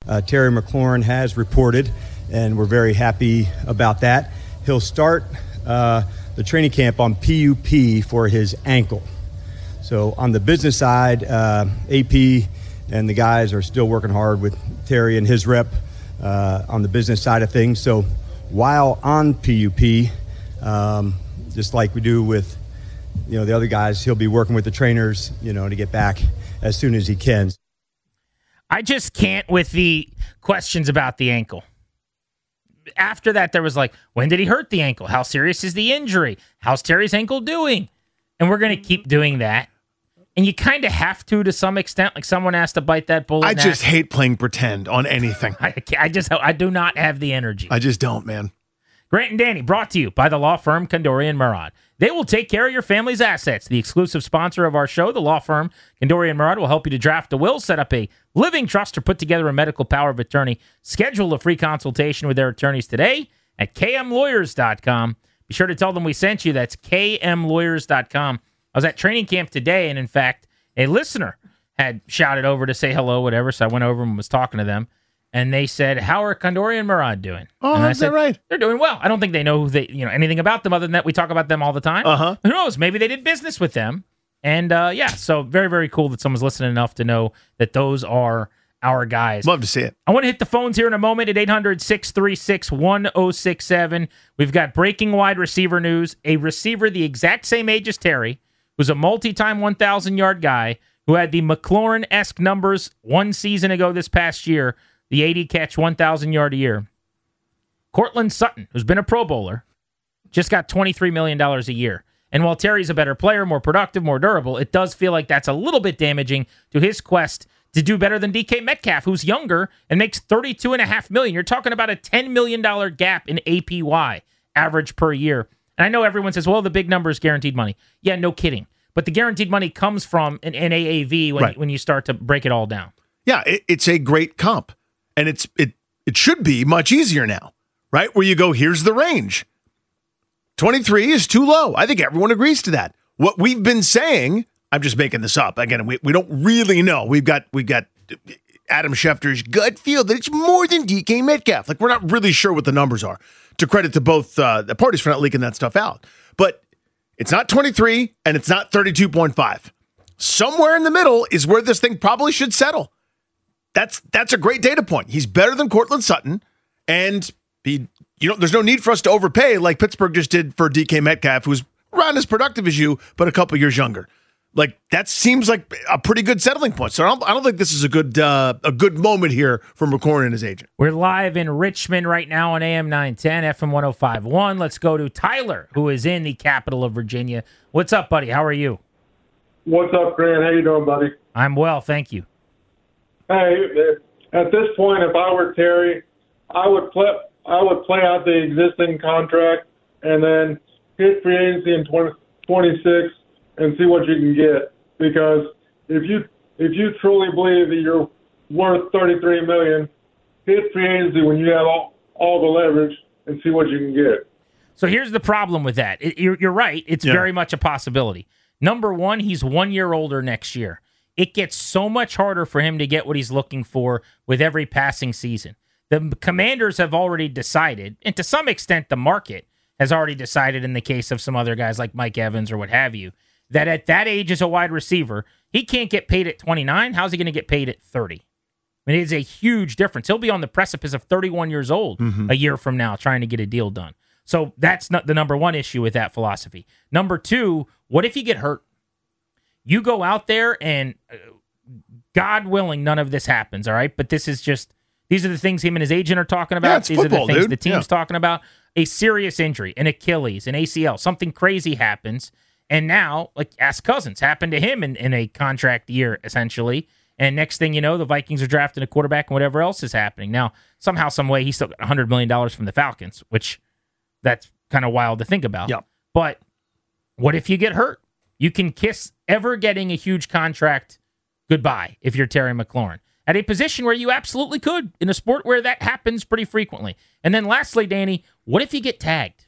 Terry McLaurin has reported, and we're very happy about that. He'll start the training camp on PUP for his ankle. So on the business side, AP and the guys are still working hard with Terry and his rep on the business side of things. So while on PUP, just like we do with the other guys, he'll be working with the trainers, to get back as soon as he can. I just can't with the questions about the ankle. After that, there was like, when did he hurt the ankle? How serious is the injury? How's Terry's ankle doing? And we're going to keep doing that. And you kind of have to some extent, like someone has to bite that bullet. I just hate playing pretend on anything. I do not have the energy. I just don't, man. Grant and Danny, brought to you by the law firm Kandori & Murad. They will take care of your family's assets. The exclusive sponsor of our show, the law firm Kandori & Murad, will help you to draft a will, set up a living trust, or put together a medical power of attorney. Schedule a free consultation with their attorneys today at kmlawyers.com. Be sure to tell them we sent you. That's kmlawyers.com. I was at training camp today, and in fact, a listener had shouted over to say hello, whatever, so I went over and was talking to them. And they said, "How are Kandori & Murad doing?" Oh, and I is said, that right? They're doing well. I don't think they know anything about them other than that we talk about them all the time. Who knows? Maybe they did business with them. And so very, very cool that someone's listening enough to know that those are our guys. Love to see it. I want to hit the phones here in a moment at 800-636-1067. We've got breaking wide receiver news. A receiver the exact same age as Terry, who's a multi-time 1,000-yard guy, who had the McLaurin-esque numbers one season ago this past year, the 80-catch, 1,000-yard a year. Cortland Sutton, who's been a Pro Bowler, just got $23 million a year. And while Terry's a better player, more productive, more durable, it does feel like that's a little bit damaging to his quest to do better than DK Metcalf, who's younger and makes $32.5 million. You're talking about a $10 million gap in APY, average per year. And I know everyone says, well, the big number is guaranteed money. Yeah, no kidding. But the guaranteed money comes from an AAV when you start to break it all down. Yeah, it's a great comp. And it should be much easier now, right? Where you go, here's the range. 23 is too low. I think everyone agrees to that. What we've been saying, I'm just making this up. Again, we don't really know. We've got Adam Schefter's gut feel that it's more than DK Metcalf. Like, we're not really sure what the numbers are. To credit to both the parties for not leaking that stuff out. But it's not 23 and it's not 32.5. Somewhere in the middle is where this thing probably should settle. That's a great data point. He's better than Cortland Sutton, and there's no need for us to overpay like Pittsburgh just did for DK Metcalf, who's around as productive as you, but a couple years younger. Like, that seems like a pretty good settling point. So I don't think this is a good moment here for McLaurin and his agent. We're live in Richmond right now on AM 910, FM 105.1. Let's go to Tyler, who is in the capital of Virginia. What's up, buddy? How are you? What's up, Grant? How you doing, buddy? I'm well, thank you. Hey, at this point, if I were Terry, I would play out the existing contract and then hit free agency in 2026 and see what you can get. Because if you truly believe that you're worth $33 million, hit free agency when you have all the leverage and see what you can get. So here's the problem with that. You're right. It's very much a possibility. Number one, he's 1 year older next year. It gets so much harder for him to get what he's looking for with every passing season. The Commanders have already decided, and to some extent the market has already decided in the case of some other guys like Mike Evans or what have you, that at that age as a wide receiver, he can't get paid at 29. How's he going to get paid at 30? I mean, it's a huge difference. He'll be on the precipice of 31 years old a year from now trying to get a deal done. So that's not the number one issue with that philosophy. Number two, what if you get hurt? You go out there and, God willing, none of this happens, all right? But these are the things him and his agent are talking about. These football, are the things dude. the team's talking about. A serious injury, an Achilles, an ACL, something crazy happens. And now, like, ask Cousins, happened to him in a contract year, essentially. And next thing you know, the Vikings are drafting a quarterback and whatever else is happening. Now, somehow, some way, he still got $100 million from the Falcons, which that's kind of wild to think about. Yeah. But what if you get hurt? You can kiss ever getting a huge contract goodbye if you're Terry McLaurin at a position where you absolutely could in a sport where that happens pretty frequently. And then lastly, Danny, what if you get tagged?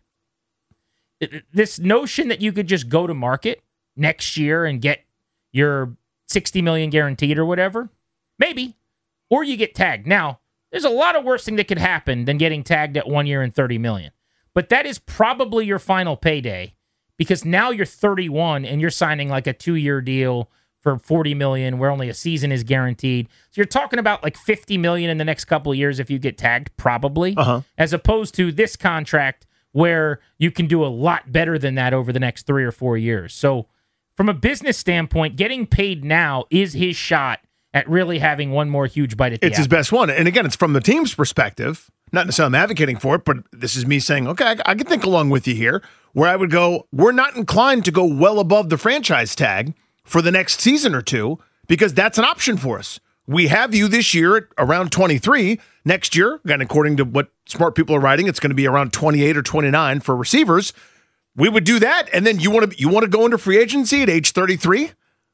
This notion that you could just go to market next year and get your $60 million guaranteed or whatever, maybe, or you get tagged. Now, There's a lot of worse thing that could happen than getting tagged at 1 year and $30 million. But that is probably your final payday because now you're 31 and you're signing like a 2-year deal for $40 million where only a season is guaranteed. So you're talking about like $50 million in the next couple of years if you get tagged, probably, as opposed to this contract where you can do a lot better than that over the next 3 or 4 years. So from a business standpoint, getting paid now is his shot at really having one more huge bite at the apple. It's his best one. And again, it's from the team's perspective. Not necessarily I'm advocating for it, but this is me saying, okay, I can think along with you here, where I would go, we're not inclined to go well above the franchise tag for the next season or two, because that's an option for us. We have you this year at around 23. Next year, again, according to what smart people are writing, it's going to be around 28 or 29 for receivers. We would do that, and then you want to go into free agency at age 33?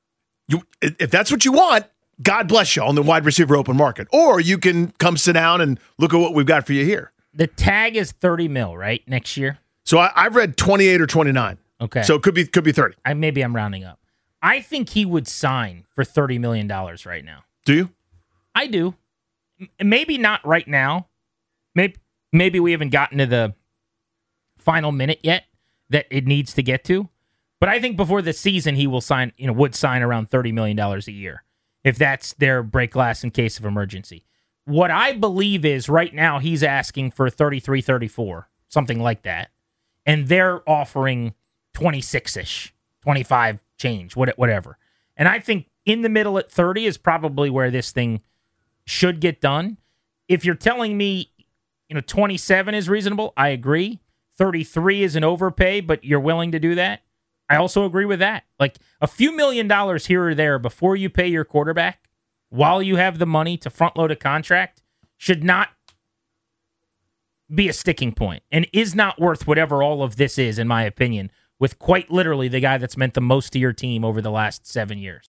If that's what you want, God bless you on the wide receiver open market. Or you can come sit down and look at what we've got for you here. The tag is $30 million, right, next year? So I've read 28 or 29. Okay. So it could be 30. Maybe I'm rounding up. I think he would sign for $30 million right now. Do you? I do. Maybe not right now. Maybe we haven't gotten to the final minute yet that it needs to get to. But I think before the season he will sign, would sign around $30 million a year, if that's their break glass in case of emergency. What I believe is right now he's asking for 33, 34, something like that. And they're offering 26-ish, 25 change, whatever. And I think in the middle at 30 is probably where this thing should get done. If you're telling me, 27 is reasonable, I agree. 33 is an overpay, but you're willing to do that. I also agree with that. Like a few $1 million here or there before you pay your quarterback, while you have the money to front load a contract, should not be a sticking point and is not worth whatever all of this is, in my opinion, with quite literally the guy that's meant the most to your team over the last 7 years.